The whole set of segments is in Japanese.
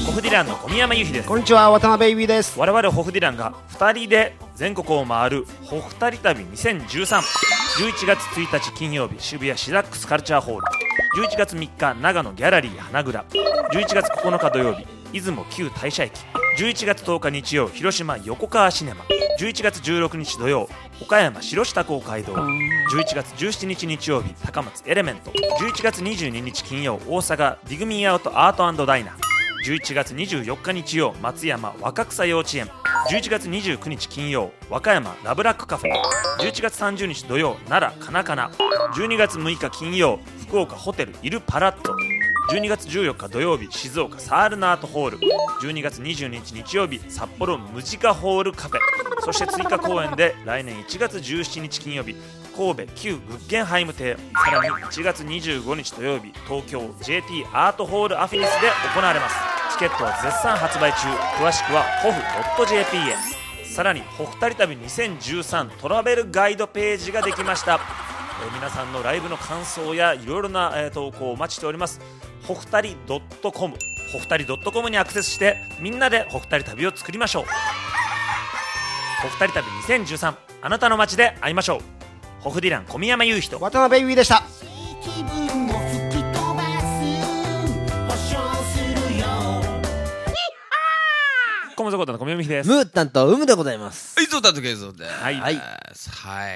ホフディランの小宮山由紀です。 こんにちは、渡辺優衣です。 我々ホフディランが2人で全国を回るホフタリ旅2013。 11月1日金曜日、渋谷シダックスカルチャーホール。11月3日、長野ギャラリー花蔵。11月9日土曜日、出雲旧大社駅。11月10日日曜、広島横川シネマ。11月16日土曜、岡山城下公会堂。11月17日日曜日、高松エレメント。11月22日金曜、大阪ディグミーアウトアート&ダイナー。11月24日日曜、松山若草幼稚園。11月29日金曜、和歌山ラブラックカフェ。11月30日土曜、奈良カナカナ。12月6日金曜、福岡ホテルイルパラット。12月14日土曜日、静岡サールナートホール。12月22日日曜日、札幌ムジカホールカフェ。そして追加公演で来年1月17日金曜日、神戸旧グッゲンハイム亭。さらに1月25日土曜日、東京 JT アートホールアフィニスで行われます。チケットは絶賛発売中。詳しくはhof.jp へ。さらにホフタリ旅2013トラベルガイドページができました。皆さんのライブの感想やいろいろな、投稿をお待ちしております。ホフタリ .com ホフタリ .com にアクセスしてみんなでホフタリ旅を作りましょう。ホフタリ旅2013、あなたの街で会いましょう。ホフディラン小宮山雄人、 渡辺優衣でした。 気分を吹き飛ばす保証するよ。 コムゾコタの小宮山です。 ムータンとウムでございます。 いつだとけぞで、 はいはいはい、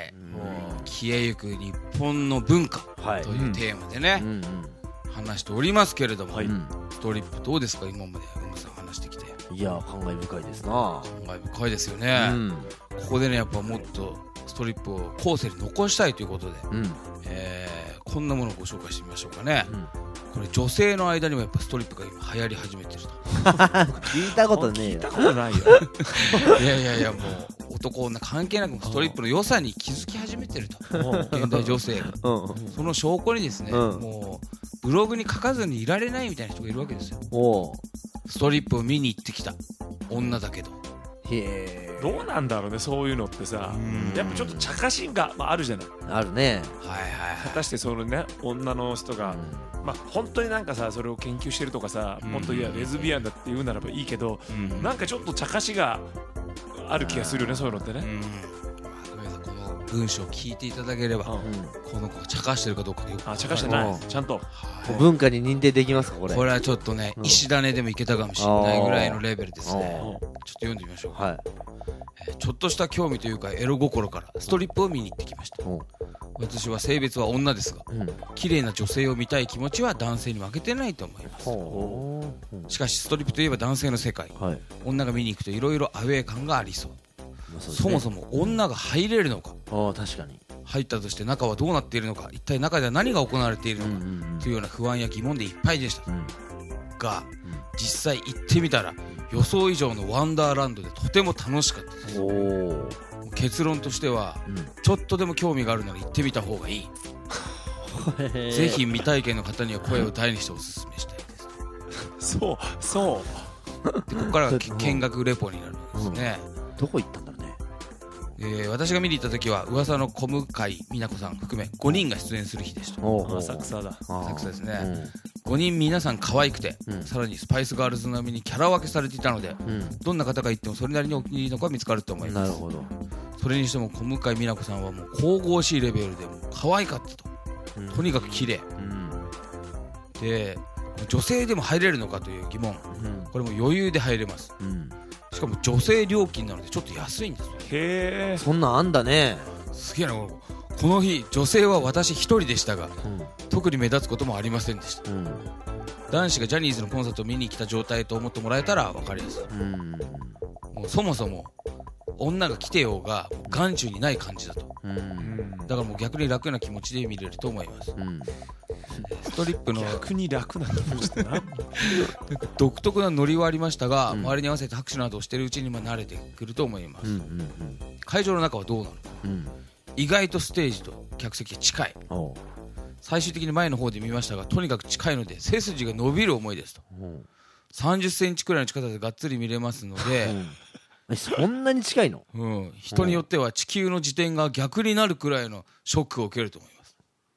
もう消えゆく日本の文化はいというテーマでね、 うん話しておりますけれども、 うんストリップどうですか、今までウムさん話してきて。 いや、感慨深いですな。 感慨深いですよね、 うんここでねやっぱもっとストリップを後世に残したいということで、 うんこんなものをご紹介してみましょうかね、 うんこれ女性の間にもやっぱストリップが今流行り始めてると聞いたことねえよ。 聞いたことないよいやもう男女関係なくストリップの良さに気づき始めてると現代女性がうんその証拠にですね、 うんもうブログに書かずにいられないみたいな人がいるわけですよ。 おうストリップを見に行ってきた女だけど、 へえ。 どうなんだろうね、そういうのってさ。やっぱちょっと茶化しが、あるじゃない。 あるね。 はいはい果たしてそのね、女の人が、本当になんかさ、それを研究してるとかさ、 うん本当いやレズビアンだって言うならばいいけど、 うんなんかちょっと茶化しがある気がするよね、そういうのってね。 ごめんなさい、この文章を聞いていただければ、 うんこの子が茶化してるかどうかでよくあ、茶化してない、 うんちゃんと。 はい文化に認定できますか、これ。 これはちょっとね、石種でもいけたかもしれないぐらいのレベルですね。 あーちょっと読んでみましょうか。 はい。 ちょっとした興味というかエロ心からストリップを見に行ってきました。 おう私は性別は女ですが、 うん。 綺麗な女性を見たい気持ちは男性に負けてないと思います。 ほう。 しかしストリップといえば男性の世界、 はい。 女が見に行くといろいろアウェー感がありそう。 まあそうですねそもそも女が入れるのか、 ああ、確かに。 入ったとして中はどうなっているのか、一体中では何が行われているのか、というような不安や疑問でいっぱいでしたうん。 が、実際行ってみたら予想以上のワンダーランドでとても楽しかったです。 おお。 結論としては、 うんちょっとでも興味があるなら行ってみた方がいい。ぜひ未体験の方には声を大にしてお勧めしたいですそう、そでここからが見学レポになるんですね、 どこ行ったんだろうね。 私が見に行った時は噂の小向井美奈子さん含め5人が出演する日でした。 おう。浅草だ。 あ浅草ですね。5人皆さん可愛くて、 うんさらにスパイスガールズ並みにキャラ分けされていたので、どんな方が行ってもそれなりにお気に入りの子が見つかると思います。 なるほど。 それにしても小向井美奈子さんはもう神々しいレベルでもう可愛かったと、とにかく綺麗で、女性でも入れるのかという疑問、これも余裕で入れます。しかも女性料金なのでちょっと安いんですよ。 へえ。 そんなんあんだね。 すげえな。この日女性は私一人でしたが、特に目立つこともありませんでした。男子がジャニーズのコンサートを見に来た状態と思ってもらえたら分かりやすい。もうそもそも女が来てようが眼中にない感じだと、だからもう逆に楽な気持ちで見れると思います。ストリップの逆に楽な気持ちだな。 独特なノリはありましたが、周りに合わせて拍手などをしているうちに慣れてくると思います。会場の中はどうなのか、意外とステージと客席が近い。最終的に前の方で見ましたが、とにかく近いので背筋が伸びる思いですと。30センチくらいの近さでがっつり見れますので、 そんなに近いの？ 人によっては地球の自転が逆になるくらいのショックを受けると思います。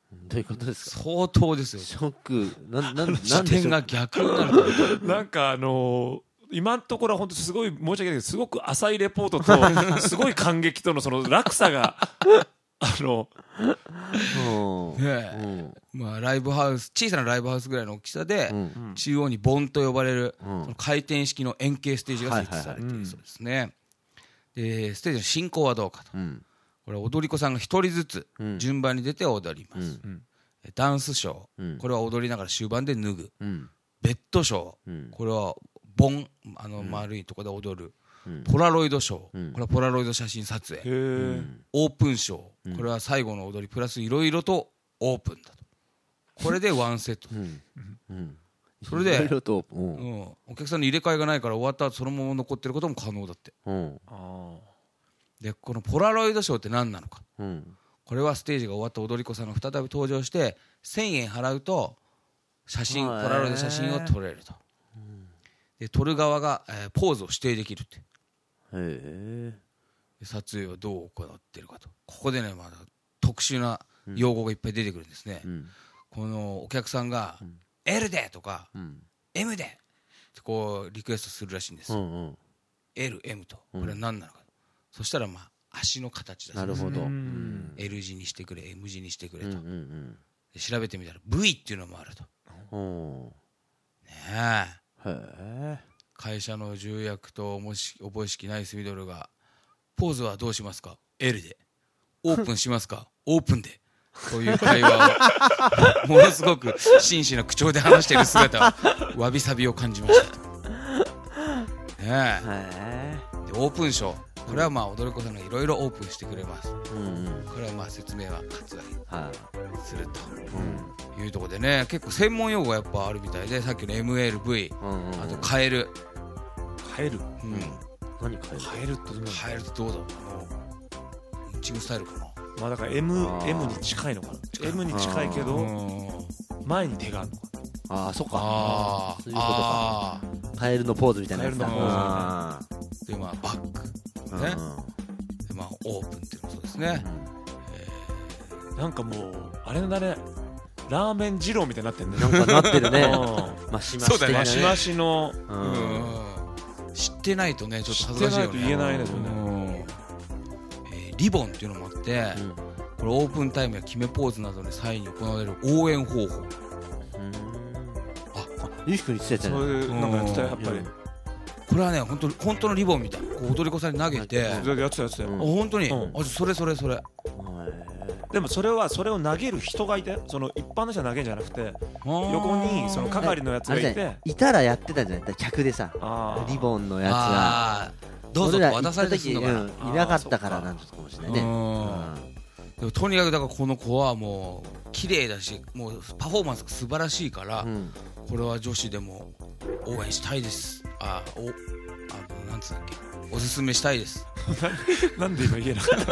どういうことですか？ 相当ですよ。 ショックなん視でしょう。 点が逆になると。 なんか今のところは本当すごい申し訳ないけどすごく浅いレポートとすごい感激とのその落差がまあライブハウス、小さなライブハウスぐらいの大きさで、中央に盆と呼ばれる、その回転式の円形ステージが設置されているそうですね。でステージの進行はどうかと、これは踊り子さんが一人ずつ順番に出て踊ります、ダンスショー、これは踊りながら終盤で脱ぐ、ベッドショー、これは盆丸いところで踊る、ポラロイドショー、これはポラロイド写真撮影、オープンショー、これは最後の踊りプラスいろいろとオープンだと。これでワンセット、それでお客さんの入れ替えがないから終わった後そのまま残ってることも可能だって。でこのポラロイドショーって何なのか、これはステージが終わった踊り子さんが再び登場して1000円払うとポラロイド写真を撮れると。で撮る側が、ポーズを指定できるって。撮影はどう行ってるかと。ここでねまだ特殊な用語がいっぱい出てくるんですね。このお客さんが、L でとか、M でってこうリクエストするらしいんです、L、M と。これは何なのか、そしたらまあ足の形だそうです。なるほど。L 字にしてくれ M 字にしてくれと、で調べてみたら V っていうのもあると。ねえ、会社の重役とおぼしきナイスミドルがポーズはどうしますか L で、オープンしますかオープンでという会話をものすごく真摯な口調で話している姿をわびさびを感じましたねえ。でオープンショー、これはまあ踊り子さんがいろいろオープンしてくれます、これはまあ説明は割愛するというところでね、結構専門用語がやっぱあるみたいで、さっきの MLV、あとカエル、 何カエルってどうだろう、イチグスタイルかな。 まあだから M に近いのかな。M に近いけど前に手があるのかな。 ああ、そっか。そういうことか。カエルのポーズみたいなやつだ。 でまあバックね、でまあオープンっていうのもそうですね。 なんかもうあれだね、ラーメン二郎みたいになってるね。 なんかなってるね。マシマシ的なね。 マシマシの。 知ってないとねちょっと恥ずかしいよね。 知ってないと言えないですよね。 リボンっていうのもあって、これオープンタイムや決めポーズなどの際に行われる応援方法。 ゆうきくん言ってたやつね。 そういうなんかやってたよやっぱり。 これはね本当のリボンみたい。こう踊り子さんに投げて。やってたよ。 本当に。それ。 でもそれを投げる人がいて、その一般の人が投げるんじゃなくて、横にその係のやつがいて、 いたらやってたんじゃない？客でさ、リボンのやつがどうぞと渡されてするのかな。 いなかったからなんとかもしれないね。 でもとにかくだからこの子はもう綺麗だし、もうパフォーマンスが素晴らしいから、これは女子でも応援したいです。なんつうんだっけ、おすすめしたいです。 なんで今言えなかった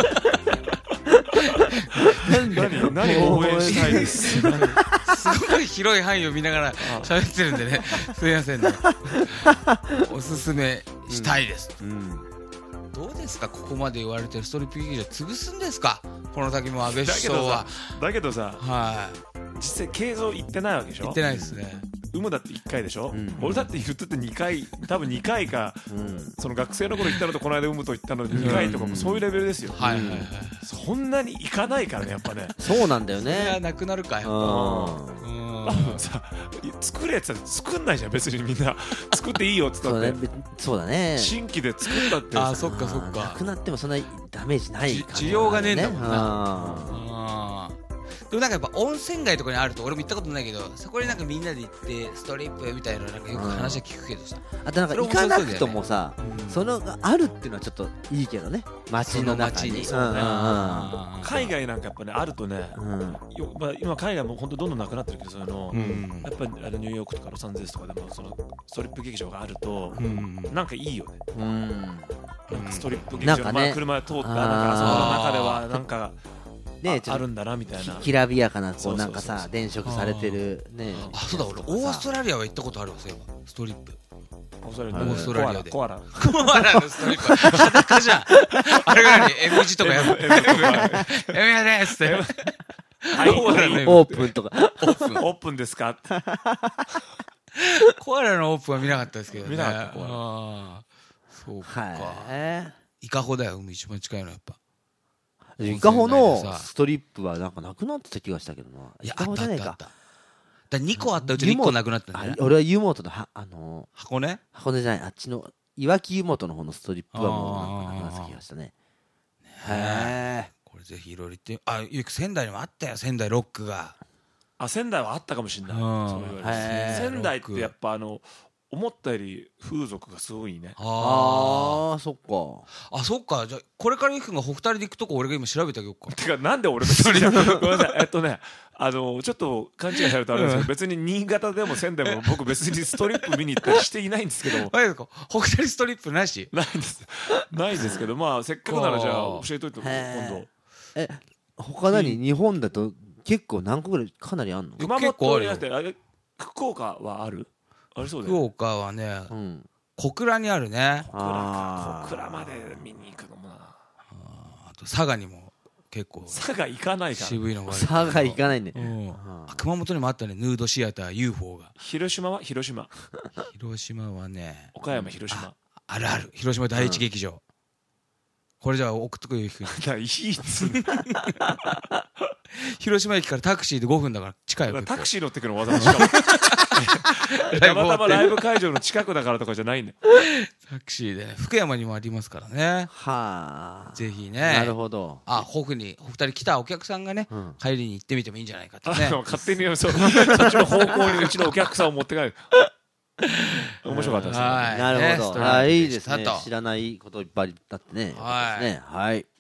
何応援したいです。 すごい広い範囲を見ながら喋ってるんでね、すみませんね。おすすめしたいです、どうですか、ここまで言われてるストリップ劇場潰すんですか、この先も安倍首相は。 だけどさ、実際経像行ってないわけでしょ。 行ってないですね。 有無だって1回でしょ、俺だって言ってて2回、多分2回か、その学生の頃行ったのとこの間有無と行ったので2回とかもそういうレベルですよ。そんなに行かないからね、やっぱね。 そうなんだよね。 それはなくなるかよ。 さ、作れって言ったら作んないじゃん、別にみんな作っていいよって言ったって。 そうだね。 新規で作ったって。 あ、そっかそっか。 なくなってもそんなダメージないから。 需要がねえんだもんな。でもなんかやっぱ温泉街とかにあると、俺も行ったことないけど、そこになんかみんなで行ってストリップみたいな、なんかよく話は聞くけどさ、 あとなんか行かなくともさ、そのがあるっていうのはちょっといいけどね、街の中に。 海外なんかやっぱねあるとね、今海外も本当どんどんなくなってるけど、そのやっぱりニューヨークとかロサンゼルスとかでもそのストリップ劇場があるとなんかいいよね。なんかストリップ劇場の車通ったなんかその中ではなんかあるんだなみたいな、 きらびやかなこうなんかさ電飾されてるね。 あ、そうだ、俺オーストラリアは行ったことあるわ、そういえばストリップ。 オーストラリアでコアラのストリップ裸じゃん。あれぐらいに M 字とかやる M やですってはいはいオープンとかオープンですか。 コアラのオープンは見なかったですけどね。 見なかったコアラあーそうか。 はイカホだよ、海一番近いのやっぱ。 い。イカホのストリップはなんかなくなってた気がしたけどな。 いや、 イカあったホじゃねえか。 あったあった。だ2個あったうちの1個なくなったんだよね。 俺は湯本の箱根箱根じゃない、あっちのいわき湯本の方のストリップはもうなんかなくなってた気がしたね。へえ。 これぜひいろいろ言って。あ、ゆうき仙台にもあったよ、仙台ロックが。 あ、仙台はあったかもしれない。 うんそう言われるへー仙台ってやっぱ思ったより風俗がすごいね。 ああ、そっか。 あ、そっか。じゃあ、これからゆうきくんがほふたりで行くとこ俺が今調べてあげようか。 てかなんで俺別にごめんなさいちょっと勘違いされるとあれですけど、別に新潟でも仙台も僕別にストリップ見に行ったりしていないんですけどあれですか、ほふたりストリップなしないですけど、まあせっかくならじゃあ教えといて今度。 他日本だと結構何個ぐらいかなりあんの？ 熊結構あるよ本にあって、あれ福岡はある？ありそうだ福よね。 岡はね、 うん。 小倉にあるね。 あ小倉まで見に行くのもな。 あと佐賀にも結構佐賀行かないから。 渋いのがある。 佐賀行かないね。 うんあ熊本にもあったね、ヌードシアター UFO が。 広島は広島。 広島はね、 岡山広島。 あるある。広島第一劇場。これじゃあ送っとくよ、ゆうきくん。 いいっつうの広島駅からタクシーで5分だから近いよ。 タクシー乗ってくのわざわざしかもたまたまライブ会場の近くだからとかじゃないんだよ。 タクシーでね、福山にもありますからね。 はあ。 ぜひね。 なるほど。 あ、ホフに、お二人来たお客さんがね、 うん帰りに行ってみてもいいんじゃないかってね。 勝手にそっちの方向にうちのお客さんを持って帰る。面白かったですね。 はい。 なるほど。 ねストライクはい、いいですねしたと。 知らないこといっぱいだってね。 はいね。はい。